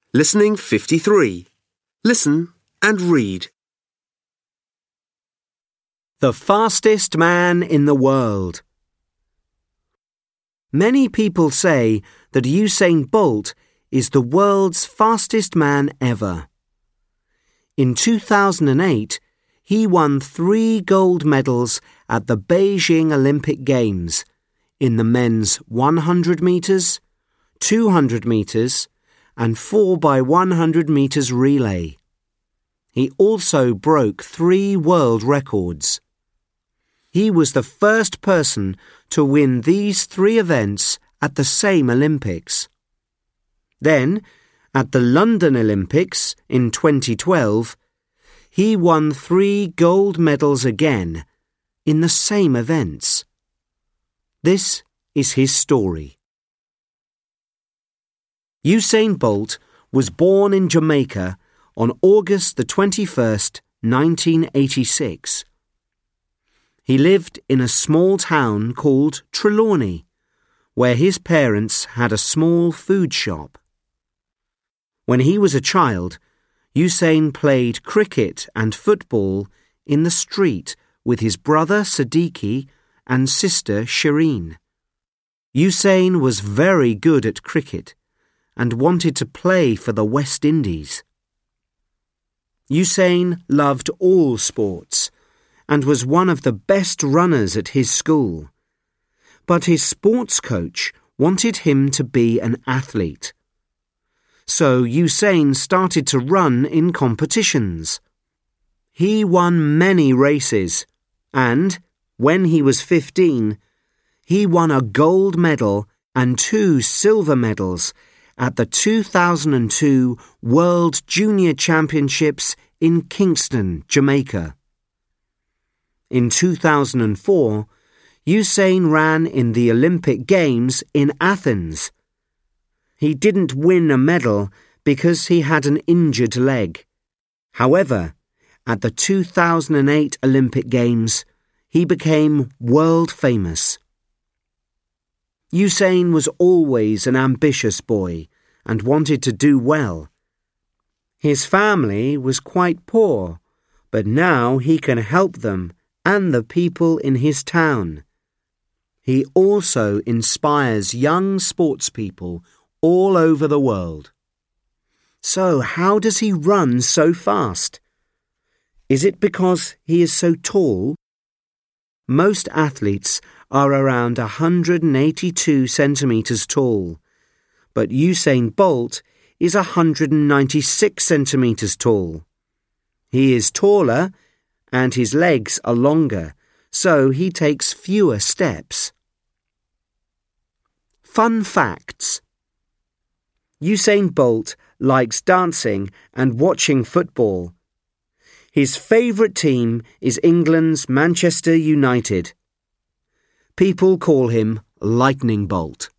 Listening 53. Listen and read. The fastest man in the world. Many people say that Usain Bolt is the world's fastest man ever. In 2008, he won 3 gold medals at the Beijing Olympic Games in the men's 100 meters, 200 meters, and 4x100 meters relay. He also broke 3 world records. He was the first person to win these 3 events at the same Olympics. Then, at the London Olympics in 2012, he won 3 gold medals again in the same events. This is his story. Usain Bolt was born in Jamaica on August the 21st, 1986. He lived in a small town called Trelawney, where his parents had a small food shop. When he was a child, Usain played cricket and football in the street with his brother Siddiqui and sister Shireen. Usain was very good at cricket and wanted to play for the West Indies. Usain loved all sports and was one of the best runners at his school. But his sports coach wanted him to be an athlete. So Usain started to run in competitions. He won many races and, when he was 15, he won a gold medal and 2 silver medals at the 2002 World Junior Championships in Kingston, Jamaica. In 2004, Usain ran in the Olympic Games in Athens. He didn't win a medal because he had an injured leg. However, at the 2008 Olympic Games, he became world famous. Usain was always an ambitious boy and wanted to do well. His family was quite poor, but now he can help them and the people in his town. He also inspires young sportspeople all over the world. So how does he run so fast? Is it because he is so tall? Most athletes are around 182 centimeters tall, but Usain Bolt is 196 centimeters tall. He is taller and his legs are longer, so he takes fewer steps. Fun facts. Usain Bolt likes dancing and watching football. His favourite team is England's Manchester United. People call him Lightning Bolt.